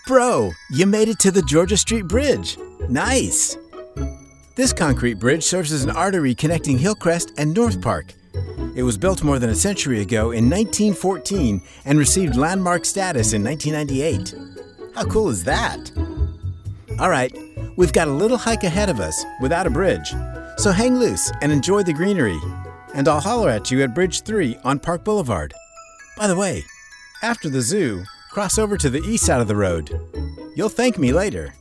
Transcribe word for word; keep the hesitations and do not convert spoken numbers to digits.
Bro, you made it to the Georgia Street Bridge. Nice! This concrete bridge serves as an artery connecting Hillcrest and North Park. It was built more than a century ago in nineteen fourteen and received landmark status in nineteen ninety-eight. How cool is that? All right, we've got a little hike ahead of us without a bridge, so hang loose and enjoy the greenery. And I'll holler at you at Bridge three on Park Boulevard. By the way, after the zoo, cross over to the east side of the road. You'll thank me later.